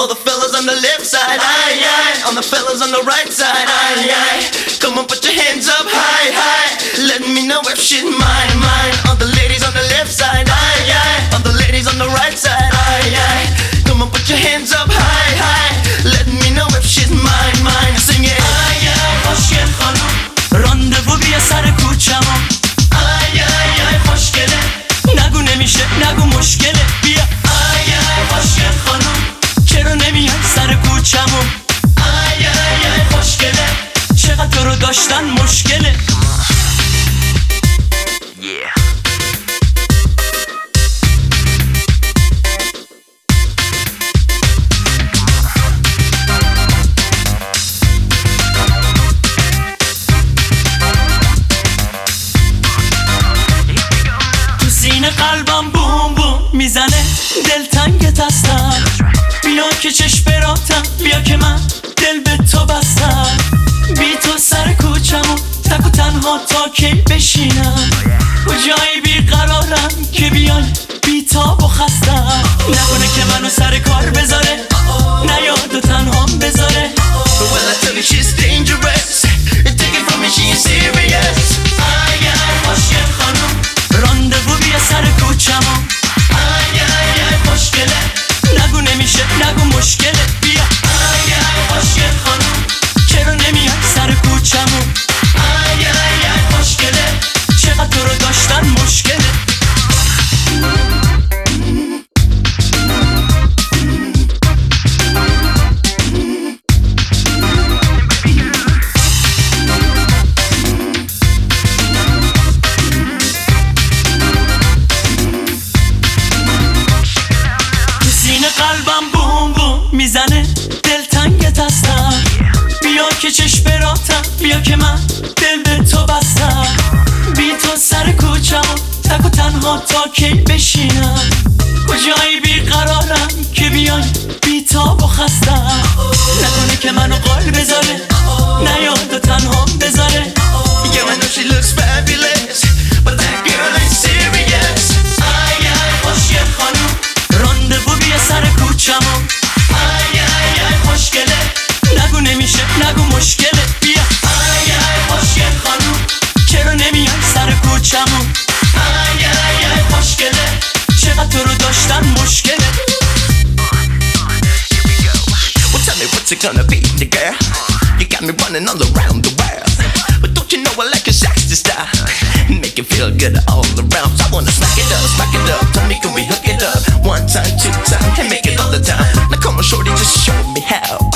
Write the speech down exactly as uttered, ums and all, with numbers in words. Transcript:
All the fellas on the left side, aye, aye. On the fellas on the right side, aye, aye. Come on, put your hands up high, high. Let me know if shit mine, mine. All the ladies on the left side, aye, aye. All the ladies on the right side, aye, aye. Come on, put your hands up high, high. Let me know if shit mine, mine. Sing it. Ay ay خوشگل خانم راندوو بیا سر کوچمو Ay, ay, ay, خوشگله. نگو نمیشه نگو مشکله بیا Ay, ay, خوشگل خانم. چرا نمیای سر کوچمو Ay, ay, ay, خوشگله. چقدر تو رو داشتن مشکله تو سینه قلبم بوم بوم میزنه دلتنگت هستم بیا که چشم براتم بیا که من دل به تو بستم بی تو سر کوچمو تک و تنها تا کی بشینم کجایی بیقرارم که بیای بی تاب و خستم نکنه که منو سر کار بذاره نیاد و تنهام بذاره Well, I tell you she's dangerous. Take it from me, she is serious. Ay, ay, خوشگل خانم. راندوو بیا سر کوچمو Ay, ay, ay, خوشگله. نگو نمیشه نگو مشکله بیا Ay, ay, خوشگل خانم. چرا نمیای سر کوچمو Ay, ay, ay, خوشگله. چقدر تو رو داشتن مشکله تو سینه قلبم بوم بوم میزنه دلتنگت هستم بیا که چشم براتم بیا که من دل به تو بستم بی تو سر کوچمو تک و تنها تا کی بشینم کجایی بیقرارم که بیای بی تاب و خستم نکنه که منو قال بذاره نیاد و تنهام بذاره Yeah, I know she looks fabulous, but that girl ain't serious. Ay, ay, خوشگل خانم. راندوو بیا سر کوچمو Ay, ay, ay, خوشگله. نگو نمیشه نگو مشکله بیا Ay, ay, خوشگل خانم. چرا نمیای سر کوچمو Ay, ay, ay, خوشگله. چقدر تو رو داشتن مشکله Well, tell me what's it gonna be, the girl? You got me running all around the world, but don't you know I like a sexy style? Make it feel good all around. So I wanna smack it up, smack it up. Tell me can we hook it up? One time, two time, and make it all the time. Now come on, shorty, just show me how.